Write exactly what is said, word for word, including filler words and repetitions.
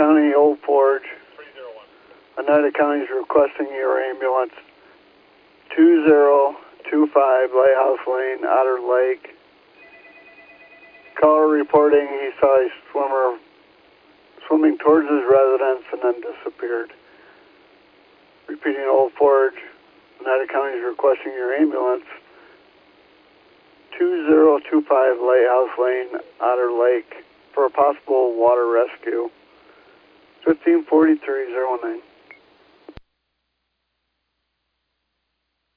County, Old Forge. Oneida County is requesting your ambulance. two zero two five Lighthouse Lane, Otter Lake. Caller reporting he saw a swimmer swimming towards his residence and then disappeared. Repeating, Old Forge, Oneida County is requesting your ambulance. two zero two five Lighthouse Lane, Otter Lake, for a possible water rescue. fifteen forty-three oh nine.